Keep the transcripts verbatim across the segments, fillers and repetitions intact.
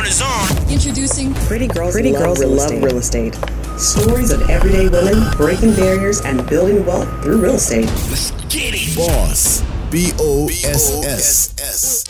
microphone is on. Introducing Pretty Girls, Pretty Love, Girls real, Love estate. Real Estate. Stories of everyday women breaking barriers and building wealth through real estate. Let's get it. Boss. B O S S.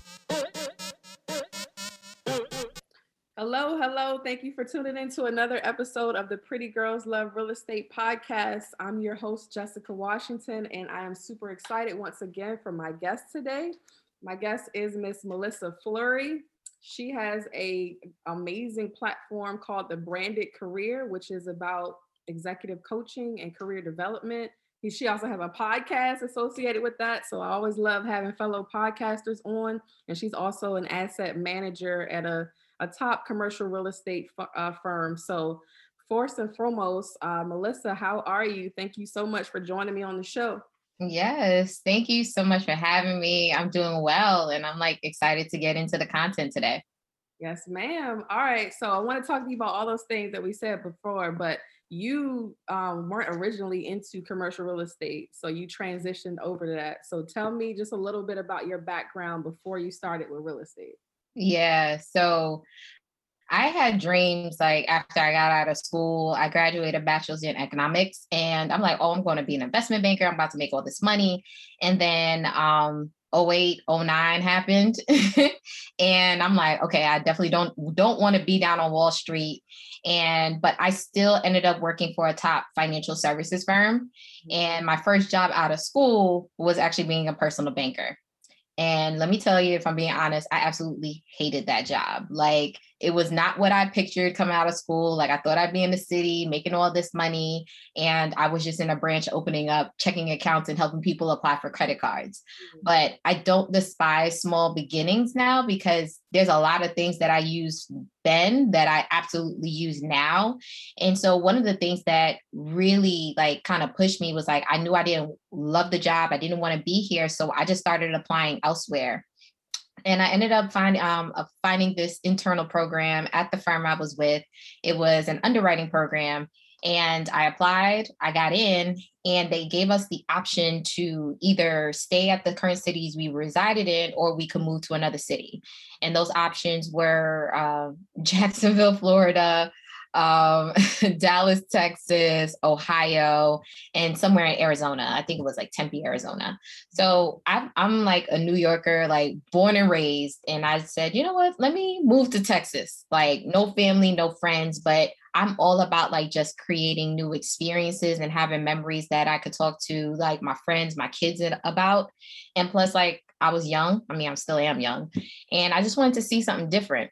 Hello, hello. Thank you for tuning in to another episode of the Pretty Girls Love Real Estate podcast. I'm your host, Jessica Washington, and I am super excited once again for my guest today. My guest is Miss Melissa Fleury. She has a amazing platform called The Branded Career, which is about executive coaching and career development. She also has a podcast associated with that. So I always love having fellow podcasters on. And she's also an asset manager at a, a top commercial real estate f- uh, firm. So first and foremost, uh, Melissa, how are you? Thank you so much for joining me on the show. Yes, thank you so much for having me. I'm doing well, and I'm like excited to get into the content today. Yes, ma'am. All right. So I want to talk to you about all those things that we said before, but you um, weren't originally into commercial real estate. So you transitioned over to that. So tell me just a little bit about your background before you started with real estate. Yeah. So I had dreams like after I got out of school, I graduated bachelor's in economics, and I'm like, oh, I'm going to be an investment banker. I'm about to make all this money. And then um, oh eight, oh nine happened. And I'm like, okay, I definitely don't, don't want to be down on Wall Street. And, but I still ended up working for a top financial services firm. And my first job out of school was actually being a personal banker. And let me tell you, if I'm being honest, I absolutely hated that job. Like, it was not what I pictured coming out of school. Like, I thought I'd be in the city making all this money. And I was just in a branch opening up checking accounts and helping people apply for credit cards. Mm-hmm. But I don't despise small beginnings now, because there's a lot of things that I used then that I absolutely use now. And so one of the things that really like kind of pushed me was like, I knew I didn't love the job. I didn't want to be here. So I just started applying elsewhere. And I ended up find, um, uh, finding this internal program at the firm I was with. It was an underwriting program. And I applied, I got in, and they gave us the option to either stay at the current cities we resided in, or we could move to another city. And those options were uh, Jacksonville, Florida, um, Dallas, Texas, Ohio, and somewhere in Arizona. I think it was like Tempe, Arizona. So I'm, I'm like a New Yorker, like born and raised. And I said, you know what, let me move to Texas. Like no family, no friends, but I'm all about like just creating new experiences and having memories that I could talk to like my friends, my kids about. And plus, like I was young. I mean, I still am young. And I just wanted to see something different.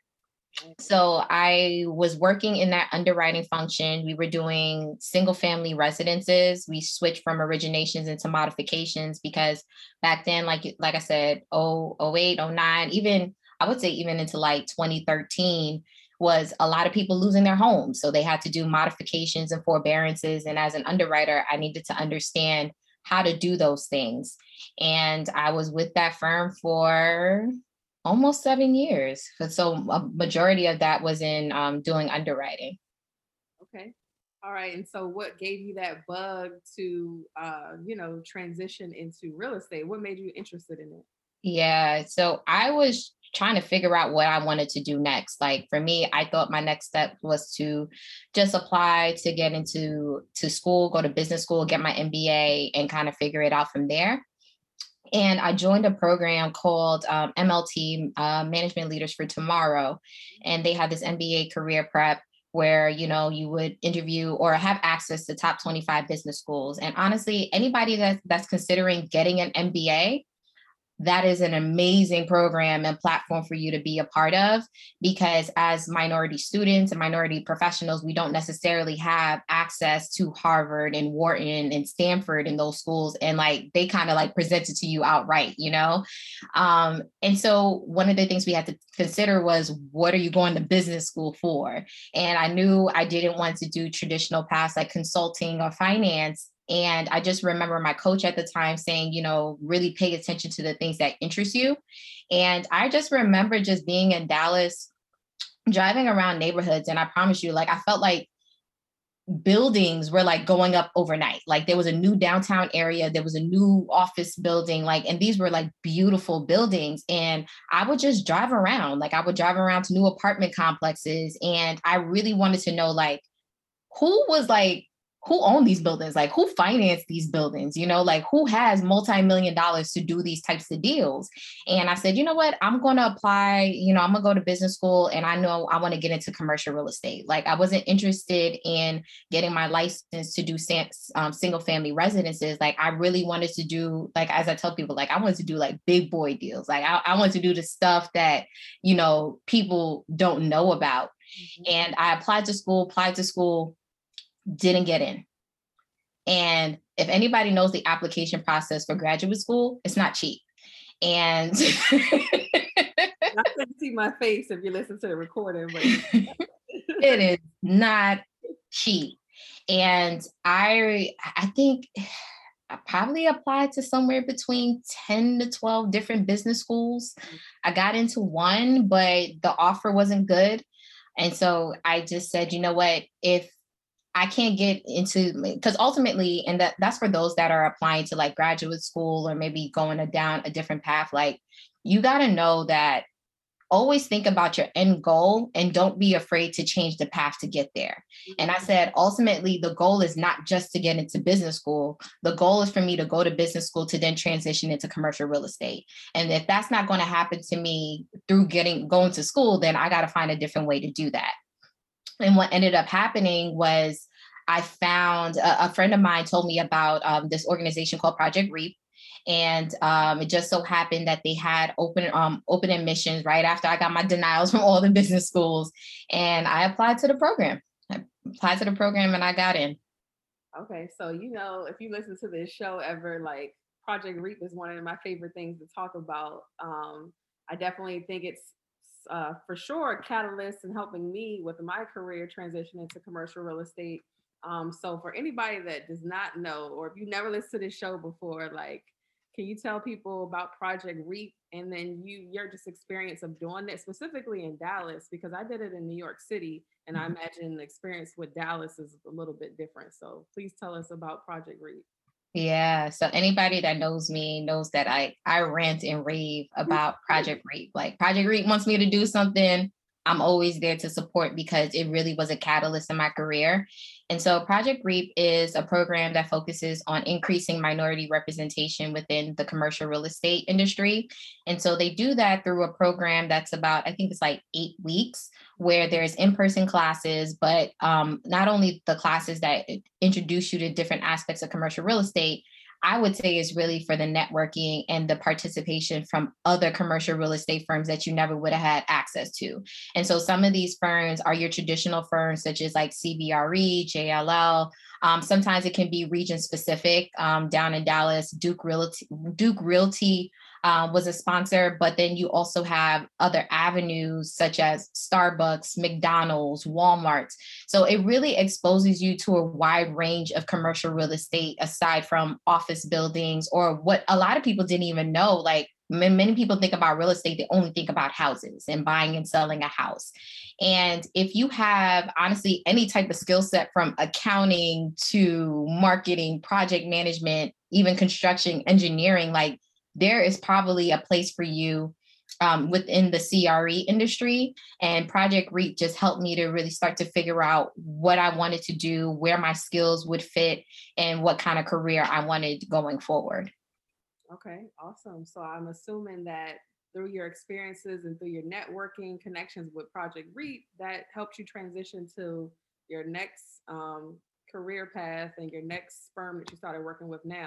So I was working in that underwriting function. We were doing single family residences. We switched from originations into modifications because back then, like, like I said, oh, oh eight, oh nine, even I would say even into like twenty thirteen, was a lot of people losing their homes. So they had to do modifications and forbearances. And as an underwriter, I needed to understand how to do those things. And I was with that firm for almost seven years. So a majority of that was in um, doing underwriting. Okay. All right. And so what gave you that bug to, uh, you know, transition into real estate? What made you interested in it? Yeah. So I was trying to figure out what I wanted to do next. Like for me, I thought my next step was to just apply to get into to school, go to business school, get my M B A, and kind of figure it out from there. And I joined a program called um, M L T, uh, Management Leaders for Tomorrow. And they had this M B A career prep where, you know, you would interview or have access to top twenty-five business schools. And honestly, anybody that, that's considering getting an M B A, that is an amazing program and platform for you to be a part of, because as minority students and minority professionals, we don't necessarily have access to Harvard and Wharton and Stanford and those schools. And like, they kind of like present it to you outright, you know? Um, and so one of the things we had to consider was, what are you going to business school for? And I knew I didn't want to do traditional paths like consulting or finance. And I just remember my coach at the time saying, you know, really pay attention to the things that interest you. And I just remember just being in Dallas, driving around neighborhoods. And I promise you, like, I felt like buildings were like going up overnight. Like there was a new downtown area, there was a new office building, like, and these were like beautiful buildings. And I would just drive around, like I would drive around to new apartment complexes. And I really wanted to know, like, who was like, who owned these buildings? Like who financed these buildings? You know, like who has multi-million dollars to do these types of deals? And I said, you know what, I'm going to apply, you know, I'm gonna go to business school, and I know I want to get into commercial real estate. Like I wasn't interested in getting my license to do um, single family residences. Like I really wanted to do, like, as I tell people, like I wanted to do like big boy deals. Like I, I wanted to do the stuff that, you know, people don't know about. Mm-hmm. And I applied to school, applied to school, didn't get in. And if anybody knows the application process for graduate school, it's not cheap. And I couldn't see my face if you listen to the recording, but it is not cheap. And I I think I probably applied to somewhere between ten to twelve different business schools. I got into one, but the offer wasn't good. And so I just said, you know what, if I can't get into, because ultimately, and that, that's for those that are applying to like graduate school or maybe going a, down a different path, like you got to know that always think about your end goal and don't be afraid to change the path to get there. And I said, ultimately, the goal is not just to get into business school. The goal is for me to go to business school to then transition into commercial real estate. And if that's not going to happen to me through getting going to school, then I got to find a different way to do that. And what ended up happening was I found a, a friend of mine told me about um, this organization called Project REAP. And um, it just so happened that they had open um, open admissions right after I got my denials from all the business schools. And I applied to the program. I applied to the program and I got in. Okay. So, you know, if you listen to this show ever, like Project REAP is one of my favorite things to talk about. Um, I definitely think it's Uh, for sure, a catalyst in helping me with my career transition into commercial real estate. Um, so for anybody that does not know, or if you never listened to this show before, like, can you tell people about Project REAP and then you your just experience of doing it specifically in Dallas? Because I did it in New York City, and I imagine the experience with Dallas is a little bit different. So please tell us about Project REAP. Yeah. So anybody that knows me knows that I, I rant and rave about Project REAP. Like Project REAP wants me to do something, I'm always there to support because it really was a catalyst in my career. And so Project REAP is a program that focuses on increasing minority representation within the commercial real estate industry. And so they do that through a program that's about, I think it's like eight weeks, where there's in-person classes, but um, not only the classes that introduce you to different aspects of commercial real estate, I would say is really for the networking and the participation from other commercial real estate firms that you never would have had access to. And so some of these firms are your traditional firms, such as like C B R E, J L L. Um, sometimes it can be region specific. Um, down in Dallas, Duke Realty, Duke Realty uh, was a sponsor, but then you also have other avenues such as Starbucks, McDonald's, Walmart. So it really exposes you to a wide range of commercial real estate aside from office buildings, or what a lot of people didn't even know. Like many people think about real estate, they only think about houses and buying and selling a house. And if you have honestly any type of skill set from accounting to marketing, project management, even construction, engineering, like there is probably a place for you um, within the C R E industry. And Project REAP just helped me to really start to figure out what I wanted to do, where my skills would fit, and what kind of career I wanted going forward. Okay, awesome. So I'm assuming that through your experiences and through your networking connections with Project REAP, that helped you transition to your next um, career path and your next firm that you started working with now.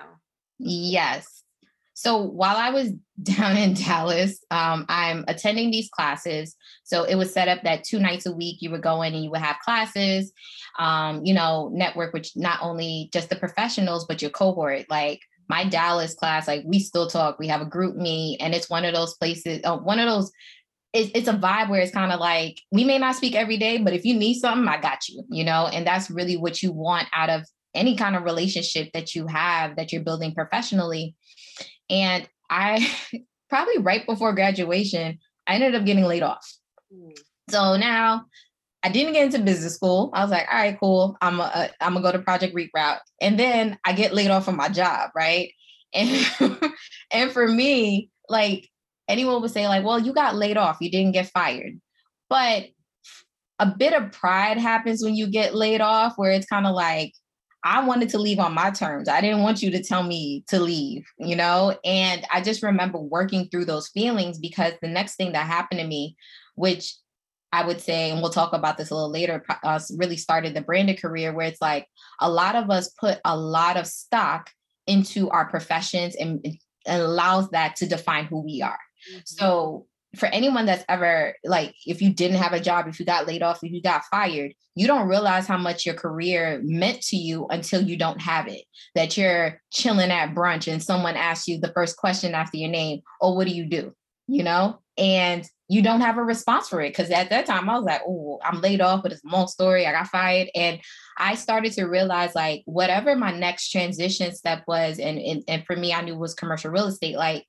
Yes. So while I was down in Dallas, um, I'm attending these classes. So it was set up that two nights a week you would go in and you would have classes, um, you know, network with not only just the professionals, but your cohort. Like my Dallas class, like we still talk, we have a group meet, and it's one of those places, uh, one of those, it's, it's a vibe where it's kind of like, we may not speak every day, but if you need something, I got you, you know, and that's really what you want out of any kind of relationship that you have, that you're building professionally. And I probably right before graduation, I ended up getting laid off. Mm. So now I didn't get into business school. I was like, all right, cool. I'm a, I'm gonna go to Project REAP route. And then I get laid off from my job, right? And and for me, like anyone would say, like, well, you got laid off, you didn't get fired. But a bit of pride happens when you get laid off, where it's kind of like, I wanted to leave on my terms. I didn't want you to tell me to leave, you know? And I just remember working through those feelings, because the next thing that happened to me, which I would say, and we'll talk about this a little later, uh, really started the branded career, where it's like a lot of us put a lot of stock into our professions, and it allows that to define who we are. Mm-hmm. So for anyone that's ever, like, if you didn't have a job, if you got laid off, if you got fired, you don't realize how much your career meant to you until you don't have it. That you're chilling at brunch and someone asks you the first question after your name, oh, what do you do? You know, and you don't have a response for it. Because at that time I was like, oh, I'm laid off, but it's a long story. I got fired. And I started to realize, like, whatever my next transition step was, and, and, and for me, I knew it was commercial real estate. Like,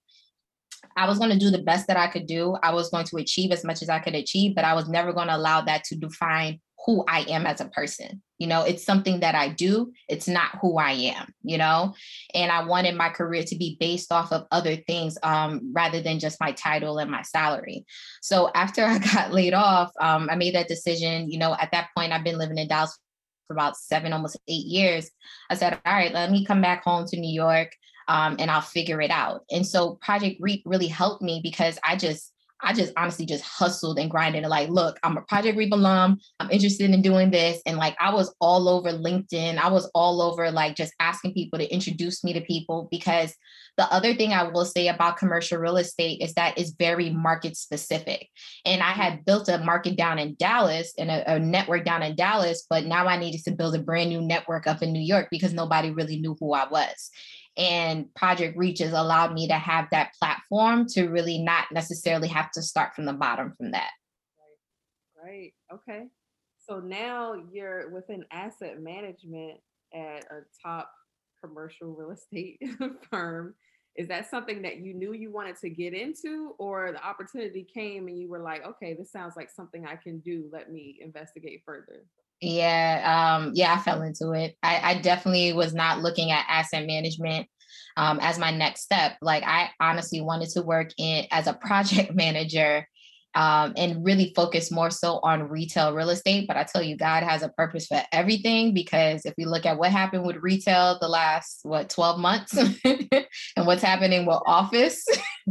I was going to do the best that I could do. I was going to achieve as much as I could achieve, but I was never going to allow that to define who I am as a person. You know, it's something that I do. It's not who I am, you know, and I wanted my career to be based off of other things um, rather than just my title and my salary. So after I got laid off, um, I made that decision. You know, at that point, I've been living in Dallas for about seven, almost eight years. I said, all right, let me come back home to New York. Um, and I'll figure it out. And so Project REAP really helped me, because I just, I just honestly just hustled and grinded. And like, look, I'm a Project REAP alum. I'm interested in doing this. And like, I was all over LinkedIn. I was all over, like, just asking people to introduce me to people, because the other thing I will say about commercial real estate is that it's very market specific. And I had built a market down in Dallas and a, a network down in Dallas, but now I needed to build a brand new network up in New York, because nobody really knew who I was. And Project REAP has allowed me to have that platform to really not necessarily have to start from the bottom from that. Right. Right. Okay. So now you're within asset management at a top commercial real estate firm. Is that something that you knew you wanted to get into, or the opportunity came and you were like, okay, this sounds like something I can do. Let me investigate further. Yeah, um, yeah, I fell into it. I, I definitely was not looking at asset management um, as my next step. Like, I honestly wanted to work in as a project manager um, and really focus more so on retail real estate. But I tell you, God has a purpose for everything, because if we look at what happened with retail the last, what, twelve months and what's happening with office.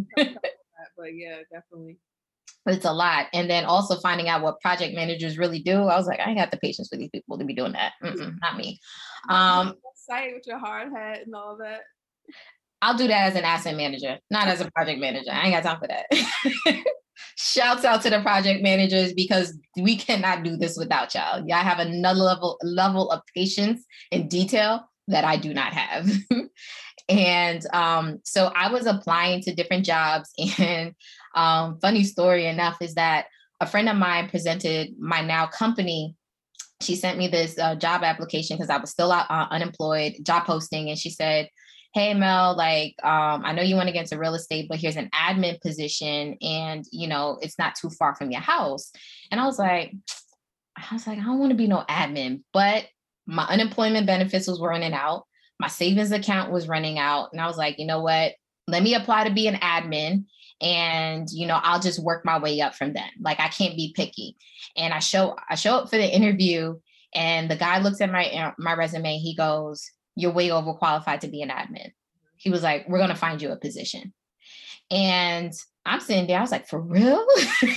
But yeah, definitely. It's a lot. And then also finding out what project managers really do. I was like, I ain't got the patience for these people to be doing that. Mm-mm, not me. Um, Site with your hard hat and all that. I'll do that as an asset manager, not as a project manager. I ain't got time for that. Shouts out to the project managers, because we cannot do this without y'all. Y'all have another level, level of patience and detail that I do not have. And um, so I was applying to different jobs, and um, funny story enough is that a friend of mine presented my now company. She sent me this uh, job application, because I was still out, uh, unemployed, job posting. And she said, hey, Mel, like, um, I know you want to get into real estate, but here's an admin position, and, you know, it's not too far from your house. And I was like, I was like, I don't want to be no admin, but my unemployment benefits was running out. My savings account was running out. And I was like, you know what, let me apply to be an admin, and, you know, I'll just work my way up from then. Like, I can't be picky. And I show, I show up for the interview, and the guy looks at my, my resume. He goes, you're way overqualified to be an admin. He was like, we're going to find you a position. And I'm sitting there, I was like, for real?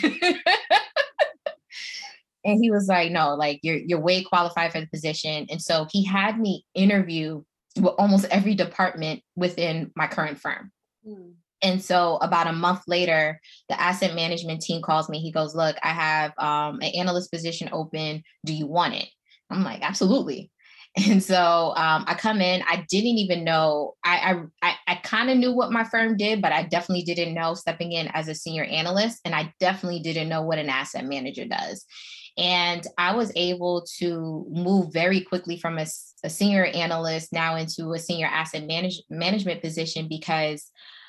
And he was like, no, like, you're, you're way qualified for the position. And so he had me interview with almost every department within my current firm. Mm. And so about a month later, the asset management team calls me. He goes, look, I have um, an analyst position open. Do you want it? I'm like, absolutely. And so um, I come in, I didn't even know, I I, I kind of knew what my firm did, but I definitely didn't know stepping in as a senior analyst. And I definitely didn't know what an asset manager does. And I was able to move very quickly from a, a senior analyst now into a senior asset manage, management position, because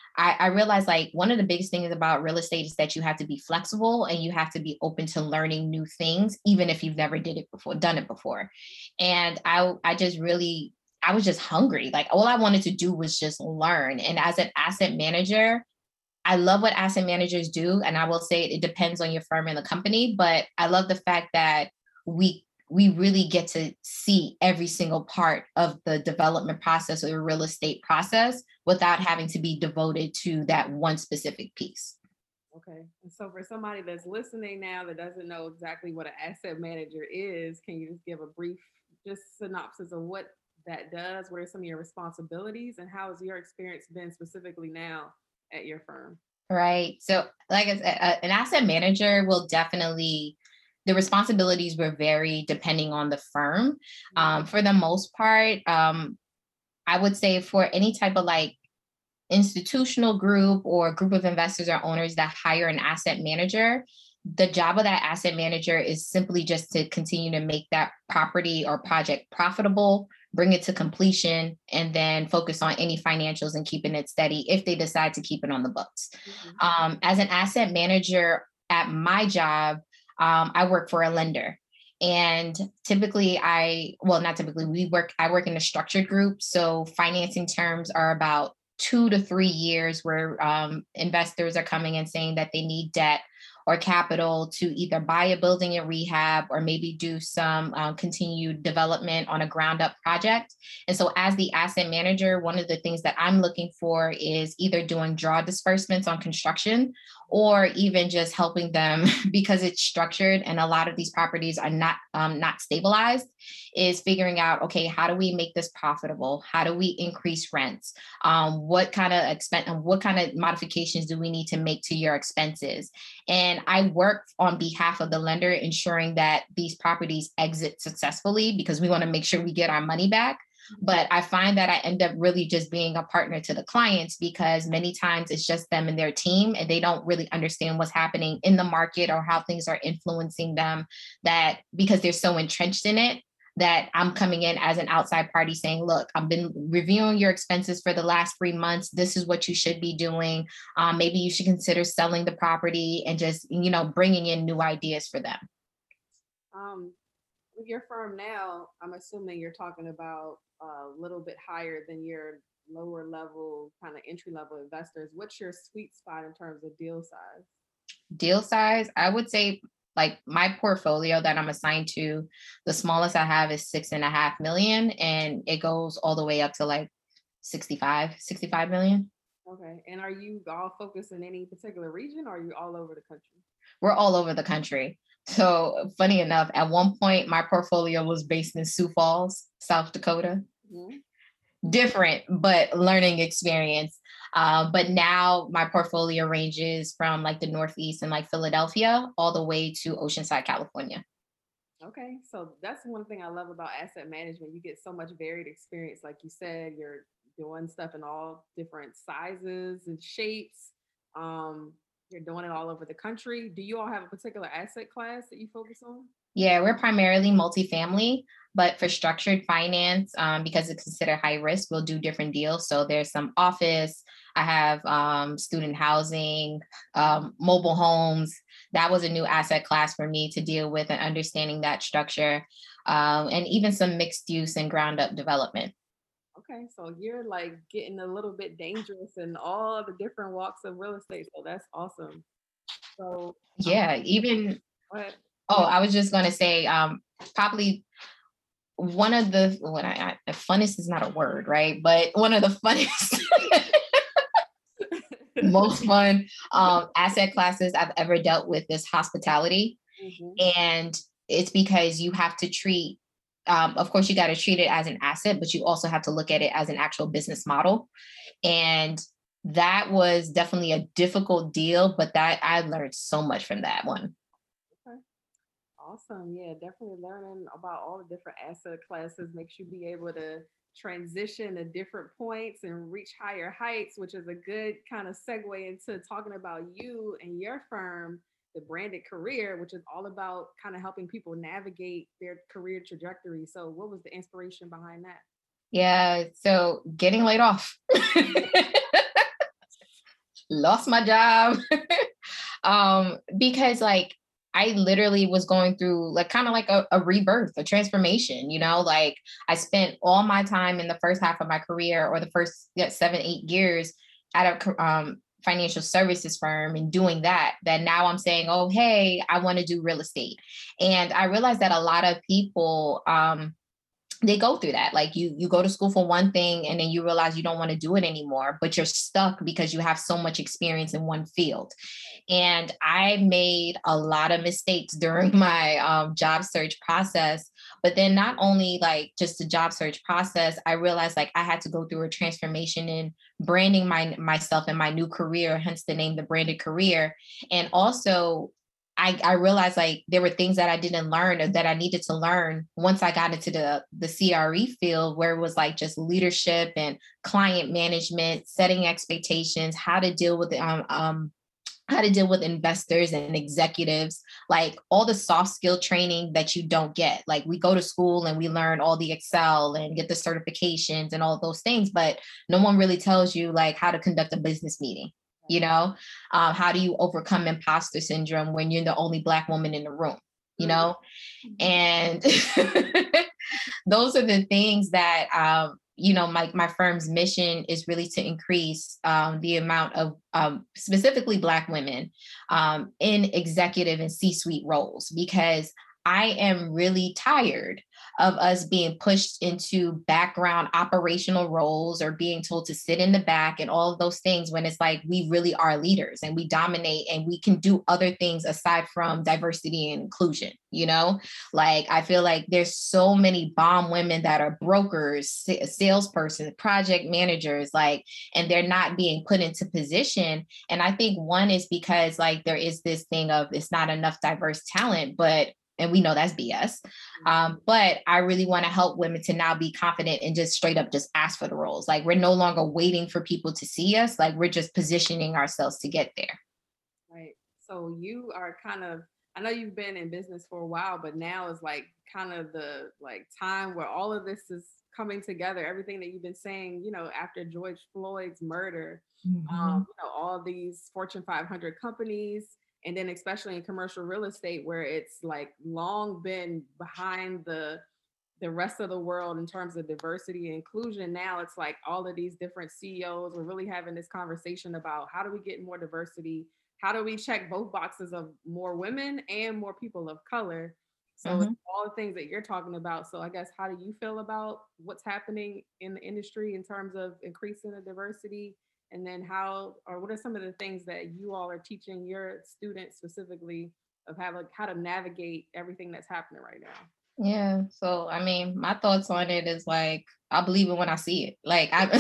I, I realized like one of the biggest things about real estate is that you have to be flexible and you have to be open to learning new things, even if you've never did it before, done it before. And I, I just really, I was just hungry. Like all I wanted to do was just learn. And as an asset manager, I love what asset managers do. And I will say it depends on your firm and the company, but I love the fact that we we really get to see every single part of the development process or the real estate process without having to be devoted to that one specific piece. Okay. And so for somebody that's listening now that doesn't know exactly what an asset manager is, can you just give a brief just synopsis of what that does? What are some of your responsibilities and how has your experience been specifically now at your firm? Right. So like I said, an asset manager will definitely, the responsibilities will vary depending on the firm. Um, for the most part, um, I would say for any type of like institutional group or group of investors or owners that hire an asset manager, the job of that asset manager is simply just to continue to make that property or project profitable, bring it to completion, and then focus on any financials and keeping it steady if they decide to keep it on the books. Mm-hmm. Um, as an asset manager at my job, um, I work for a lender. And typically I, well, not typically, we work, I work in a structured group. So financing terms are about two to three years where um, investors are coming and saying that they need debt or capital to either buy a building and rehab or maybe do some um, continued development on a ground up project. And so as the asset manager, one of the things that I'm looking for is either doing draw disbursements on construction or even just helping them because it's structured and a lot of these properties are not um, not stabilized, is figuring out, okay, how do we make this profitable? How do we increase rents? Um, what kind of expense, what kind of modifications do we need to make to your expenses? And I work on behalf of the lender, ensuring that these properties exit successfully because we want to make sure we get our money back. But I find that I end up really just being a partner to the clients because many times it's just them and their team and they don't really understand what's happening in the market or how things are influencing them, that because they're so entrenched in it, that I'm coming in as an outside party saying, look, I've been reviewing your expenses for the last three months. This is what you should be doing. Um, maybe you should consider selling the property and just, you know, bringing in new ideas for them. Um, with your firm now, I'm assuming you're talking about a little bit higher than your lower level kind of entry level investors. What's your sweet spot in terms of deal size? Deal size, I would say like my portfolio that I'm assigned to, the smallest I have is six and a half million and it goes all the way up to like sixty-five, sixty-five million. Okay. And are you all focused in any particular region or are you all over the country? We're all over the country. So funny enough, at one point, my portfolio was based in Sioux Falls, South Dakota. Mm-hmm. Different, but learning experience. Uh, but now my portfolio ranges from like the Northeast and like Philadelphia all the way to Oceanside, California. Okay. So that's one thing I love about asset management. You get so much varied experience. Like you said, you're doing stuff in all different sizes and shapes. Um, You're doing it all over the country. Do you all have a particular asset class that you focus on? Yeah, we're primarily multifamily, but for structured finance, um, because it's considered high risk, we'll do different deals. So there's some office, I have um, student housing, um, mobile homes. That was a new asset class for me to deal with and understanding that structure, um, and even some mixed use and ground up development. Okay, so you're like getting a little bit dangerous in all the different walks of real estate. So that's awesome. So yeah, um, even, oh, I was just going to say, um, probably one of the, what I, I, funnest is not a word, right? But one of the funnest, most fun um, asset classes I've ever dealt with is hospitality. Mm-hmm. And it's because you have to treat Um, of course, you got to treat it as an asset, but you also have to look at it as an actual business model. And that was definitely a difficult deal, but that I learned so much from that one. Okay. Awesome. Yeah, definitely learning about all the different asset classes makes you be able to transition to different points and reach higher heights, which is a good kind of segue into talking about you and your firm, the Branded Career, which is all about kind of helping people navigate their career trajectory. So what was the inspiration behind that? Yeah, so getting laid off. lost my job. um, because like, I literally was going through like kind of like a, a rebirth, a transformation, you know, like I spent all my time in the first half of my career or the first yeah, seven, eight years at a um, financial services firm and doing that, that now I'm saying, oh, hey, I want to do real estate. And I realized that a lot of people, um, they go through that. Like you, you go to school for one thing and then you realize you don't want to do it anymore, but you're stuck because you have so much experience in one field. And I made a lot of mistakes during my um, job search process. But then not only like just the job search process, I realized like I had to go through a transformation in branding my myself and my new career, hence the name, The Branded Career. And also I, I realized like there were things that I didn't learn or that I needed to learn once I got into the, the C R E field, where it was like just leadership and client management, setting expectations, how to deal with um, um how to deal with investors and executives, like all the soft skill training that you don't get. Like we go to school and we learn all the Excel and get the certifications and all those things, but no one really tells you like how to conduct a business meeting. You know, um, how do you overcome imposter syndrome when you're the only Black woman in the room, you know? And those are the things that, um, you know, my, my firm's mission is really to increase um, the amount of um, specifically Black women um, in executive and C-suite roles, because I am really tired of us being pushed into background operational roles or being told to sit in the back and all of those things, when it's like we really are leaders and we dominate and we can do other things aside from diversity and inclusion. You know, like I feel like there's so many bomb women that are brokers, salespersons, project managers, like, and they're not being put into position. And I think one is because like there is this thing of it's not enough diverse talent, but and we know that's B S. Um, but I really want to help women to now be confident and just straight up just ask for the roles. Like we're no longer waiting for people to see us. Like we're just positioning ourselves to get there. Right. So you are kind of, I know you've been in business for a while, but now is like kind of the like time where all of this is coming together. Everything that you've been saying, you know, after George Floyd's murder, mm-hmm. um, you know, all these Fortune five hundred companies. And then especially in commercial real estate, where it's like long been behind the the rest of the world in terms of diversity and inclusion. Now it's like all of these different C E Os are really having this conversation about how do we get more diversity? How do we check both boxes of more women and more people of color? So mm-hmm. it's all the things that you're talking about. So I guess, how do you feel about what's happening in the industry in terms of increasing the diversity? And then how, or what are some of the things that you all are teaching your students specifically of how, like, how to navigate everything that's happening right now? Yeah. So, I mean, my thoughts on it is like, I'll believe it when I see it. Like, I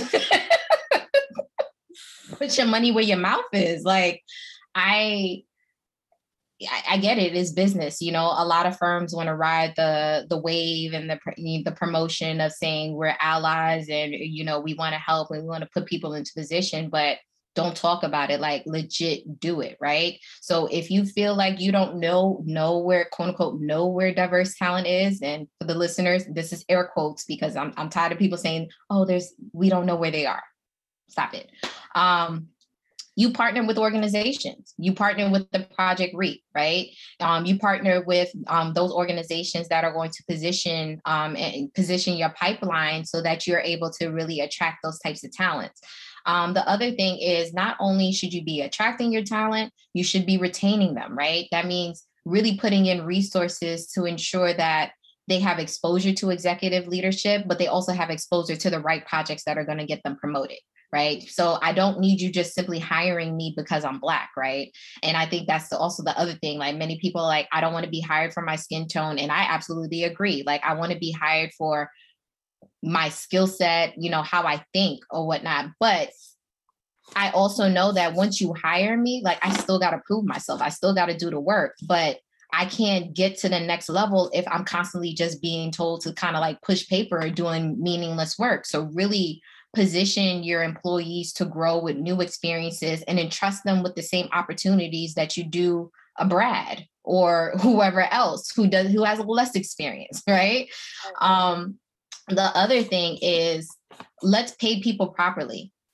put your money where your mouth is. Like, I, I, I get it. It's business. You know, a lot of firms want to ride the the wave and the the promotion of saying we're allies and, you know, we want to help and we want to put people into position, but don't talk about it. Like legit do it. Right. So if you feel like you don't know, know where, quote unquote, know where diverse talent is. And for the listeners, this is air quotes because I'm I'm tired of people saying, oh, there's, we don't know where they are. Stop it. Um, You partner with organizations. You partner with the Project REAP, right? Um, you partner with um, those organizations that are going to position um, and position your pipeline so that you're able to really attract those types of talents. Um, the other thing is not only should you be attracting your talent, you should be retaining them, right? That means really putting in resources to ensure that they have exposure to executive leadership, but they also have exposure to the right projects that are going to get them promoted. Right. So I don't need you just simply hiring me because I'm Black. Right. And I think that's the, also the other thing. Like many people are like, I don't want to be hired for my skin tone. And I absolutely agree. Like I want to be hired for my skill set, you know, how I think or whatnot. But I also know that once you hire me, like I still got to prove myself. I still got to do the work. But I can't get to the next level if I'm constantly just being told to kind of like push paper or doing meaningless work. So really position your employees to grow with new experiences and entrust them with the same opportunities that you do a Brad or whoever else who does who has less experience, right? Um, the other thing is let's pay people properly.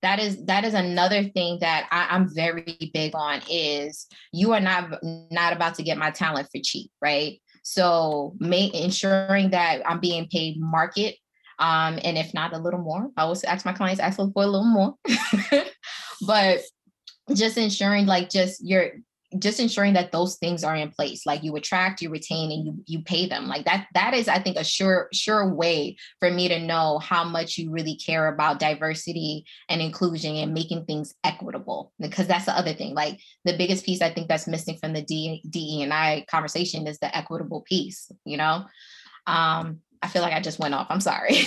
that is that is another thing that I, I'm very big on is you are not not about to get my talent for cheap, right? So make ensuring that I'm being paid market. Um, and if not a little more, I always ask my clients, ask them for a little more. But just ensuring like just your just ensuring that those things are in place, like you attract, you retain, and you you pay them. Like that, that is, I think, a sure, sure way for me to know how much you really care about diversity and inclusion and making things equitable. Because that's the other thing. Like the biggest piece I think that's missing from the D, DE and I conversation is the equitable piece, you know? Um, I feel like I just went off. I'm sorry.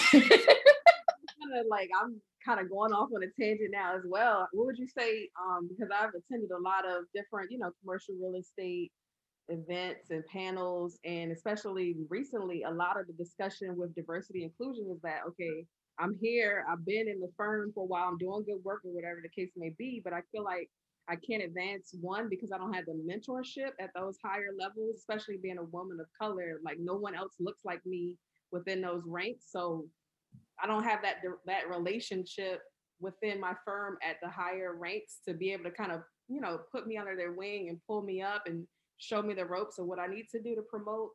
Like I'm kind of going off on a tangent now as well. What would you say? Um, because I've attended a lot of different, you know, commercial real estate events and panels, and especially recently, a lot of the discussion with diversity inclusion is that, okay, I'm here, I've been in the firm for a while, I'm doing good work or whatever the case may be, but I feel like I can't advance, one, because I don't have the mentorship at those higher levels, especially being a woman of color. Like no one else looks like me within those ranks. So I don't have that that relationship within my firm at the higher ranks to be able to kind of, you know, put me under their wing and pull me up and show me the ropes of what I need to do to promote.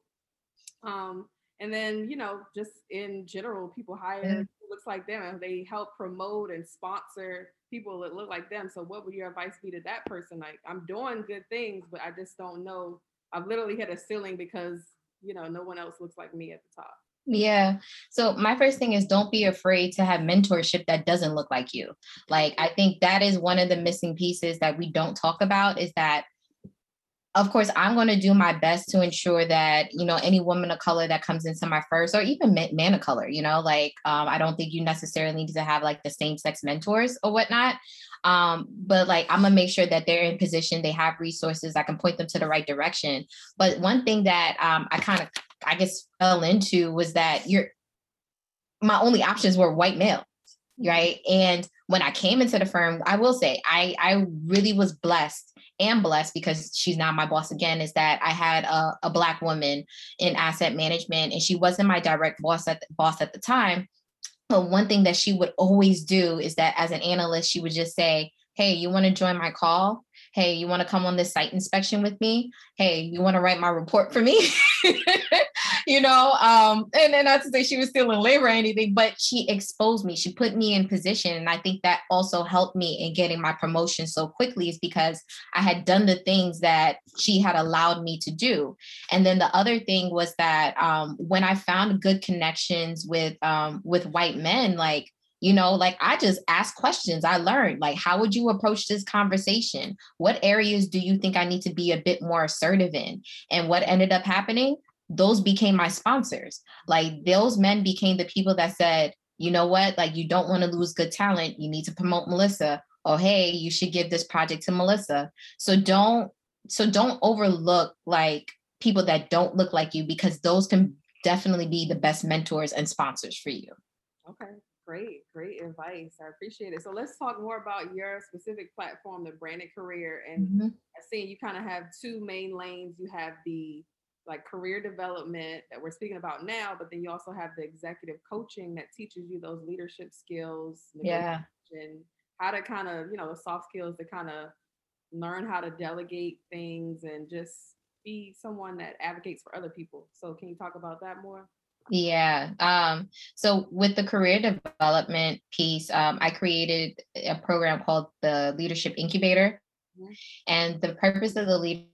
Um, and then, you know, just in general, people hire Yeah. who looks like them and they help promote and sponsor people that look like them. So what would your advice be to that person? Like, I'm doing good things, but I just don't know. I've literally hit a ceiling because, you know, no one else looks like me at the top. Yeah. So my first thing is don't be afraid to have mentorship that doesn't look like you. Like, I think that is one of the missing pieces that we don't talk about is that, of course, I'm going to do my best to ensure that, you know, any woman of color that comes into my first or even man of color, you know, like, um, I don't think you necessarily need to have like the same sex mentors or whatnot. Um, but like, I'm gonna make sure that they're in position, they have resources, I can point them to the right direction. But one thing that um, I kind of, I guess, fell into was that you're, my only options were white male, right? And when I came into the firm, I will say, I, I really was blessed and blessed because she's not my boss again, is that I had a, a Black woman in asset management and she wasn't my direct boss at the, boss at the time. But one thing that she would always do is that as an analyst, she would just say, hey, you want to join my call? Hey, you want to come on this site inspection with me? Hey, you want to write my report for me? you know, um, and, and not to say she was still in labor or anything, but she exposed me. She put me in position. And I think that also helped me in getting my promotion so quickly is because I had done the things that she had allowed me to do. And then the other thing was that um, when I found good connections with um, with white men, like, you know, like I just asked questions. I learned, like, how would you approach this conversation? What areas do you think I need to be a bit more assertive in? And what ended up happening? Those became my sponsors. Like those men became the people that said, you know what, like you don't want to lose good talent. You need to promote Melissa. Or, hey, you should give this project to Melissa. So don't, so don't overlook like people that don't look like you, because those can definitely be the best mentors and sponsors for you. Okay. Great, great advice. I appreciate it. So let's talk more about your specific platform, the Branded Career. And mm-hmm. I've seen you kind of have two main lanes. You have the like career development that we're speaking about now, but then you also have the executive coaching that teaches you those leadership skills, yeah, and how to kind of, you know, the soft skills to kind of learn how to delegate things and just be someone that advocates for other people. So can you talk about that more? Yeah. Um, so with the career development piece, um, I created a program called the Leadership Incubator. Mm-hmm. And the purpose of the Leadership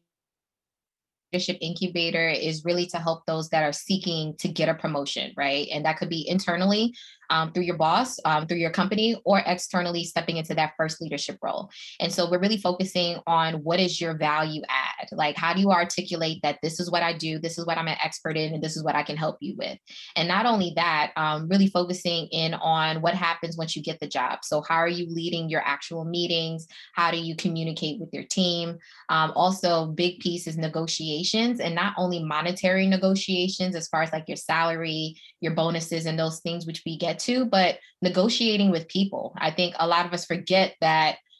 Incubator is really to help those that are seeking to get a promotion, right? And that could be internally um, through your boss, um, through your company, or externally stepping into that first leadership role. And so we're really focusing on what is your value add? Like, how do you articulate that this is what I do, this is what I'm an expert in, and this is what I can help you with? And not only that, um, really focusing in on what happens once you get the job. So how are you leading your actual meetings? How do you communicate with your team? Um, also, big piece is negotiations, and not only monetary negotiations as far as like your salary, your bonuses, and those things which we get to, but negotiating with people. I think a lot of us forget that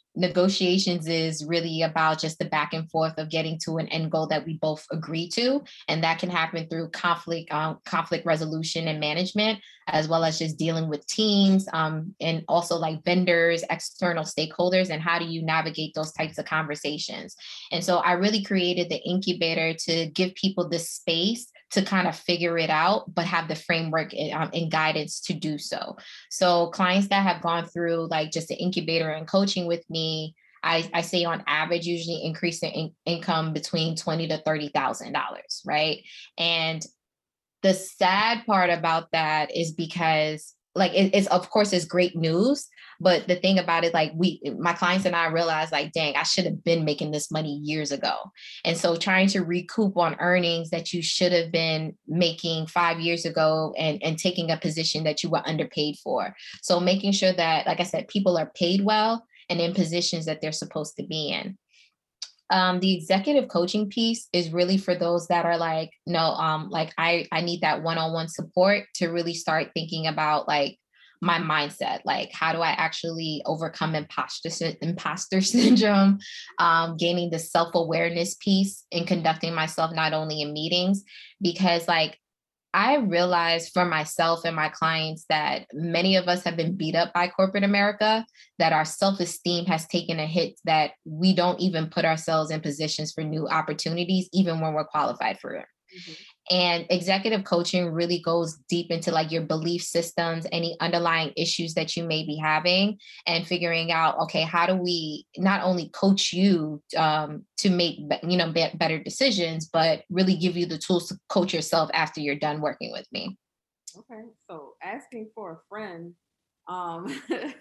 negotiations is really about just the back and forth of getting to an end goal that we both agree to. And that can happen through conflict, um, conflict resolution and management, as well as just dealing with teams, um, and also like vendors, external stakeholders, and how do you navigate those types of conversations. And so I really created the incubator to give people this space to kind of figure it out, but have the framework and, um, and guidance to do so. So clients that have gone through like just the incubator and coaching with me, I, I say on average, usually increase their in- income between twenty thousand to thirty thousand dollars, right? And the sad part about that is because like, it, it's, of course, it's great news, but the thing about it, like we, my clients and I realized like, dang, I should have been making this money years ago. And so trying to recoup on earnings that you should have been making five years ago and, and taking a position that you were underpaid for. So making sure that, like I said, people are paid well and in positions that they're supposed to be in. Um, the executive coaching piece is really for those that are like, no, um, like I, I need that one-on-one support to really start thinking about like my mindset, like how do I actually overcome imposter, imposter syndrome, um, gaining the self-awareness piece in conducting myself, not only in meetings, because like, I realized for myself and my clients that many of us have been beat up by corporate America, that our self-esteem has taken a hit, that we don't even put ourselves in positions for new opportunities, even when we're qualified for it. Mm-hmm. And executive coaching really goes deep into like your belief systems, any underlying issues that you may be having, and figuring out, okay, how do we not only coach you um, to make, you know, be- better decisions, but really give you the tools to coach yourself after you're done working with me. Okay. So asking for a friend, um,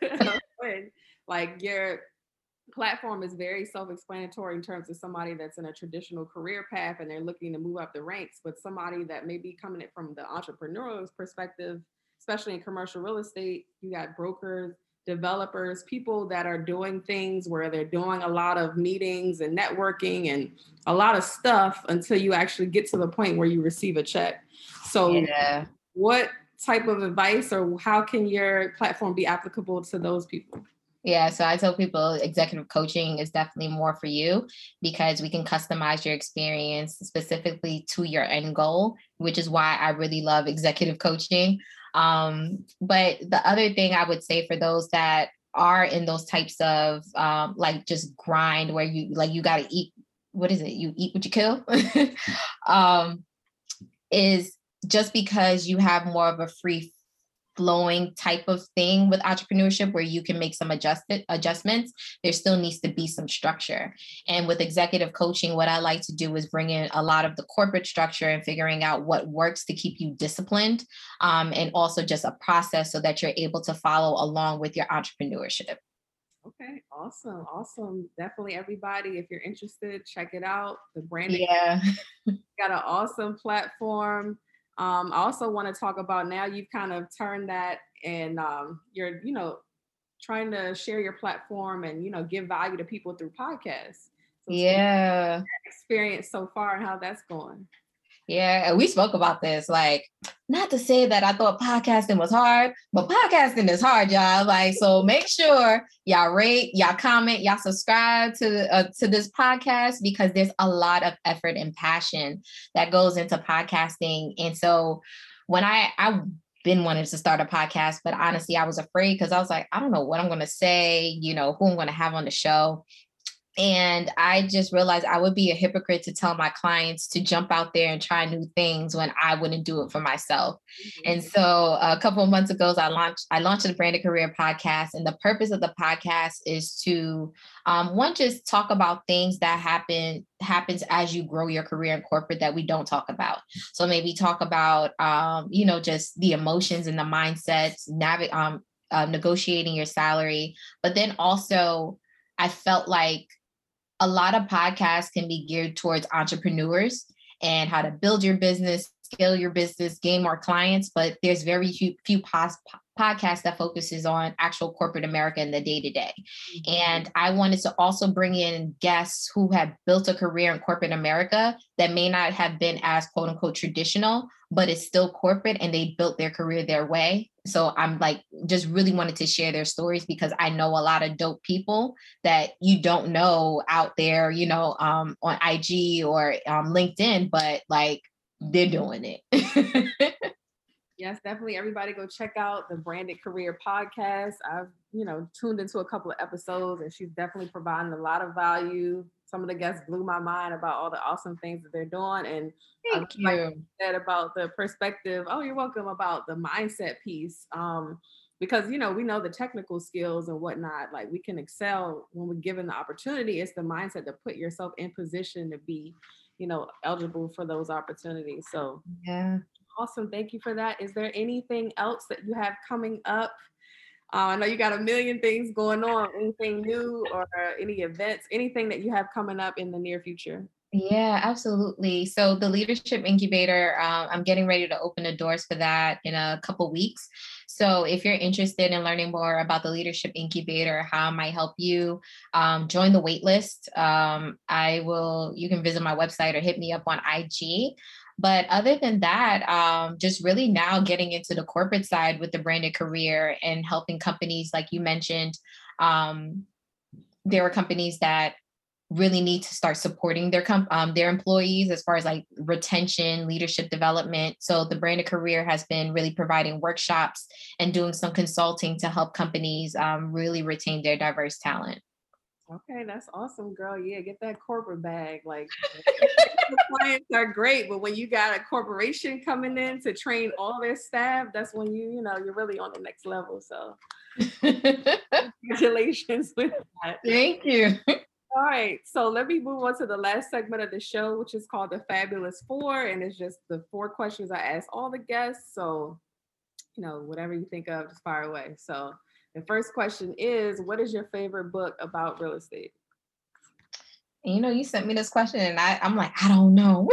like your platform is very self-explanatory in terms of somebody that's in a traditional career path and they're looking to move up the ranks, but somebody that may be coming it from the entrepreneurial perspective, especially in commercial real estate, you got brokers, developers, people that are doing things where they're doing a lot of meetings and networking and a lot of stuff until you actually get to the point where you receive a check. So yeah. What type of advice or how can your platform be applicable to those people? Yeah, so I tell people executive coaching is definitely more for you because we can customize your experience specifically to your end goal, which is why I really love executive coaching. Um, but the other thing I would say for those that are in those types of um, like just grind where you like you got to eat, what is it? You eat what you kill, um, is just because you have more of a free flowing type of thing with entrepreneurship where you can make some adjusted adjustments, there still needs to be some structure. And with executive coaching, what I like to do is bring in a lot of the corporate structure and figuring out what works to keep you disciplined, um, and also just a process so that you're able to follow along with your entrepreneurship. Okay, awesome, awesome. Definitely everybody, if you're interested, check it out. The branding, yeah, got an awesome platform. Um, I also want to talk about now you've kind of turned that and um, you're, you know, trying to share your platform and, you know, give value to people through podcasts. So yeah. Experience so far and how that's going. Yeah, we spoke about this, like, not to say that I thought podcasting was hard, but podcasting is hard, y'all. Like, so make sure y'all rate, y'all comment, y'all subscribe to uh, to this podcast because there's a lot of effort and passion that goes into podcasting. And so when I, I've been wanting to start a podcast, but honestly, I was afraid because I was like, I don't know what I'm going to say, you know, who I'm going to have on the show. And I just realized I would be a hypocrite to tell my clients to jump out there and try new things when I wouldn't do it for myself. Mm-hmm. And so a couple of months ago, I launched I launched the Branded Career podcast. And the purpose of the podcast is to, um, one, just talk about things that happen happens as you grow your career in corporate that we don't talk about. So maybe talk about, um, you know, just the emotions and the mindsets, navi- um, uh, negotiating your salary. But then also, I felt like a lot of podcasts can be geared towards entrepreneurs and how to build your business scale your business, gain more clients, but there's very few, few pos- podcasts that focuses on actual corporate America in the day to day. And I wanted to also bring in guests who have built a career in corporate America that may not have been as quote unquote traditional, but it's still corporate and they built their career their way. So I'm like, just really wanted to share their stories because I know a lot of dope people that you don't know out there, you know, um, on I G or um, LinkedIn, but like they're doing it. Yes, definitely. Everybody go check out the Branded Career podcast. I've, you know, tuned into a couple of episodes and she's definitely providing a lot of value. Some of the guests blew my mind about all the awesome things that they're doing. And Thank I you. like that about the perspective. Oh, you're welcome, about the mindset piece. Um, because, you know, we know the technical skills and whatnot, like we can excel when we're given the opportunity. It's the mindset to put yourself in position to be, you know, eligible for those opportunities. So yeah. Awesome. Thank you for that. Is there anything else that you have coming up? Uh, I know you got a million things going on. Anything new or any events, anything that you have coming up in the near future? Yeah, absolutely. So the Leadership Incubator, um, I'm getting ready to open the doors for that in a couple weeks. So if you're interested in learning more about the Leadership Incubator, how it might help you, um, join the waitlist. Um, I will, you can visit my website or hit me up on I G. But other than that, um, just really now getting into the corporate side with the Branded Career and helping companies, like you mentioned, um, there are companies that really need to start supporting their com- um, their employees as far as like retention, leadership development. So the Branded Career has been really providing workshops and doing some consulting to help companies um, really retain their diverse talent. Okay, that's awesome, girl. Yeah, get that corporate bag. Like clients are great, but when you got a corporation coming in to train all their staff, that's when you, you know, you're really on the next level. So congratulations with that. Thank you. All right, so let me move on to the last segment of the show, which is called the Fabulous Four, and it's just the four questions I ask all the guests. So, you know, whatever you think of, just fire away. So the first question is, what is your favorite book about real estate? You know, you sent me this question and I, I'm like, I don't know.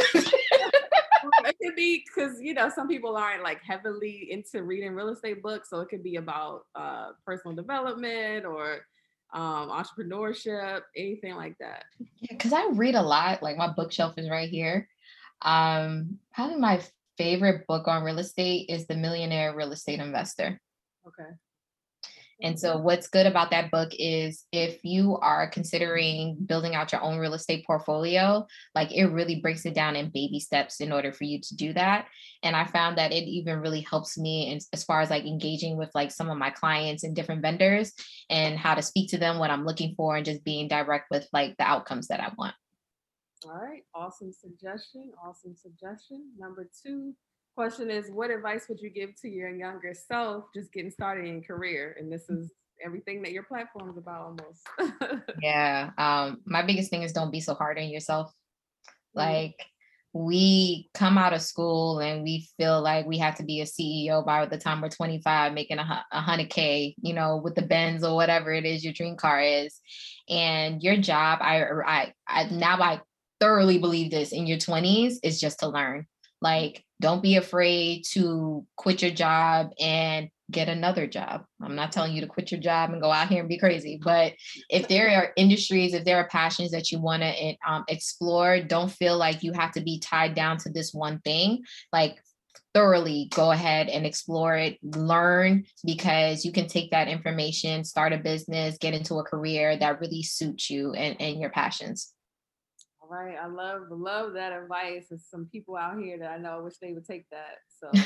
It could be because, you know, some people aren't like heavily into reading real estate books. So it could be about uh, personal development or um, entrepreneurship, anything like that. Yeah, because I read a lot. Like my bookshelf is right here. Um, probably my favorite book on real estate is The Millionaire Real Estate Investor. Okay. And so what's good about that book is if you are considering building out your own real estate portfolio, like it really breaks it down in baby steps in order for you to do that. And I found that it even really helps me in, as far as like engaging with like some of my clients and different vendors and how to speak to them, what I'm looking for, and just being direct with like the outcomes that I want. All right. Awesome suggestion. Awesome suggestion. Number two question is, what advice would you give to your younger self just getting started in career? And this is everything that your platform is about almost. Yeah. Um, my biggest thing is don't be so hard on yourself. Like we come out of school and we feel like we have to be a C E O by the time we're twenty-five, making a, a hundred K, you know, with the Benz or whatever it is your dream car is. And your job, I, I, I now I thoroughly believe this, in your twenties is just to learn. Like, don't be afraid to quit your job and get another job. I'm not telling you to quit your job and go out here and be crazy, but if there are industries, if there are passions that you want to um, explore, don't feel like you have to be tied down to this one thing. Like, thoroughly go ahead and explore it, learn, because you can take that information, start a business, get into a career that really suits you and, and your passions. All right. I love love that advice. There's some people out here that I know I wish they would take that.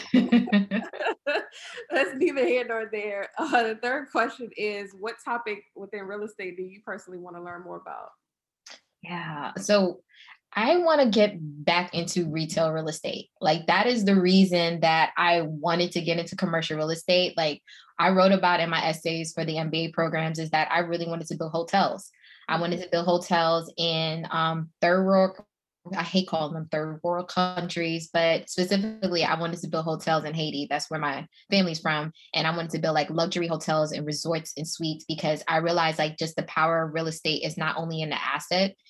So that's neither here nor there. Uh, the third question is, what topic within real estate do you personally want to learn more about? Yeah. So I want to get back into retail real estate. Like that is the reason that I wanted to get into commercial real estate. Like I wrote about in my essays for the M B A programs is that I really wanted to build hotels. I wanted to build hotels in um, third world, I hate calling them third world countries, but specifically I wanted to build hotels in Haiti. That's where my family's from. And I wanted to build like luxury hotels and resorts and suites because I realized like just the power of real estate is not only in the asset,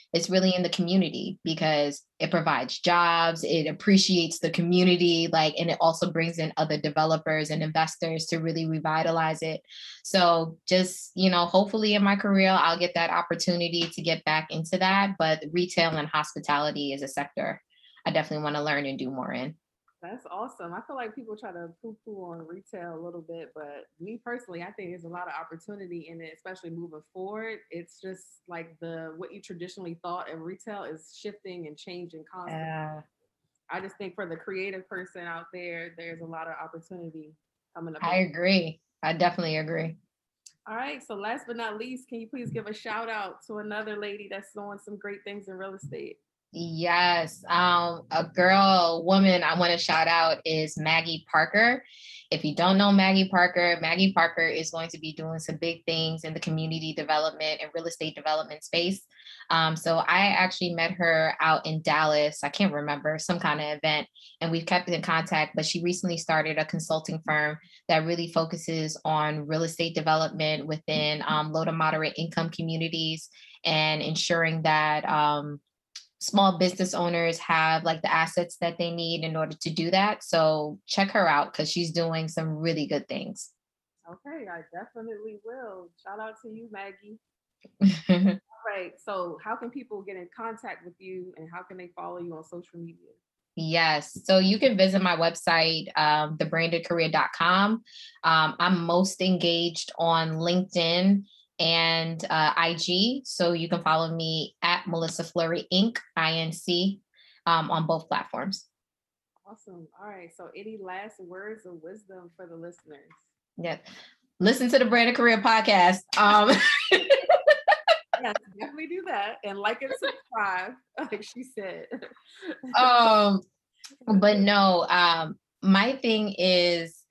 it's really in the community because it provides jobs, it appreciates the community, like, and it also brings in other developers and investors to really revitalize it. So just, you know, hopefully in my career, I'll get that opportunity to get back into that. But retail and hospitality is a sector I definitely want to learn and do more in. That's awesome. I feel like people try to poo-poo on retail a little bit, but me personally, I think there's a lot of opportunity in it, especially moving forward. It's just like the what you traditionally thought of retail is shifting and changing constantly. Uh, I just think for the creative person out there, there's a lot of opportunity coming up. I agree. I definitely agree. All right. So last but not least, can you please give a shout out to another lady that's doing some great things in real estate? Yes. Um, a girl, woman I want to shout out is Maggie Parker. If you don't know Maggie Parker, Maggie Parker is going to be doing some big things in the community development and real estate development space. Um, so I actually met her out in Dallas. I can't remember, some kind of event, and we've kept in contact, but she recently started a consulting firm that really focuses on real estate development within um, low to moderate income communities and ensuring that um, small business owners have like the assets that they need in order to do that. So check her out because she's doing some really good things. Okay, I definitely will. Shout out to you, Maggie. All right. So how can people get in contact with you and how can they follow you on social media? Yes. So you can visit my website, um, the branded career dot com. Um, I'm most engaged on LinkedIn and uh, I G. So you can follow me at Melissa Fleury Incorporated, I N C, um, on both platforms. Awesome. All right. So any last words of wisdom for the listeners? Yeah. Listen to the Branded Career podcast. Um, yes, definitely do that. And like and subscribe, like she said. um, but no, um, my thing is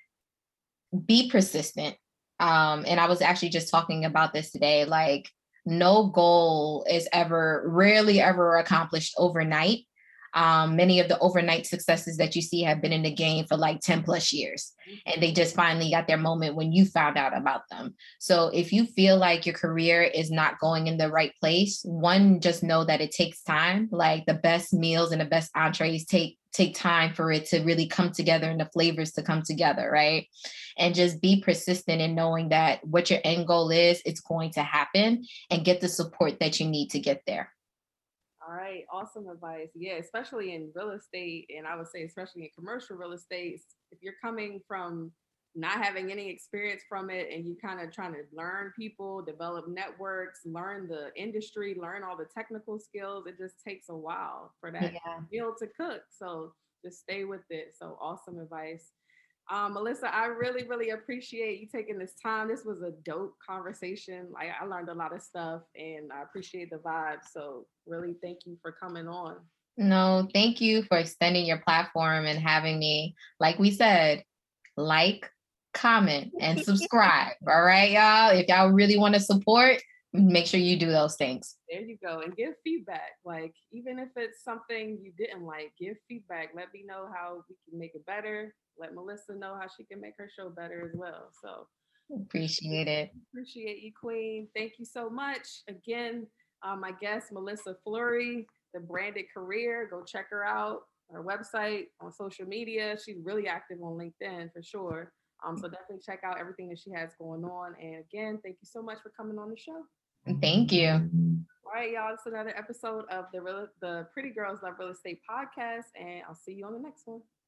be persistent. Um, and I was actually just talking about this today. Like, no goal is ever, rarely ever accomplished overnight. Um, many of the overnight successes that you see have been in the game for like ten plus years, and they just finally got their moment when you found out about them. So if you feel like your career is not going in the right place, one, just know that it takes time. Like the best meals and the best entrees take take time for it to really come together and the flavors to come together, right? And just be persistent in knowing that what your end goal is, it's going to happen, and get the support that you need to get there. All right, awesome advice. Yeah, especially in real estate, and I would say especially in commercial real estate, if you're coming from not having any experience from it and you kind of trying to learn people, develop networks, learn the industry, learn all the technical skills, it just takes a while for that yeah. meal to cook. So just stay with it. So awesome advice. Um, Melissa, I really, really appreciate you taking this time. This was a dope conversation. Like, I learned a lot of stuff and I appreciate the vibe. So really thank you for coming on. No, thank you for extending your platform and having me. Like we said, like, comment, and subscribe. All right, y'all. If y'all really want to support, make sure you do those things. There you go. And give feedback. Like, even if it's something you didn't like, give feedback. Let me know how we can make it better. Let Melissa know how she can make her show better as well. So appreciate it. Appreciate you, Queen. Thank you so much. Again, um, my guest, Melissa Fleury, The Branded Career. Go check her out. Her website, on social media. She's really active on LinkedIn for sure. Um, so definitely check out everything that she has going on. And again, thank you so much for coming on the show. Thank you. All right, y'all. It's another episode of the Real, the Pretty Girls Love Real Estate podcast, and I'll see you on the next one.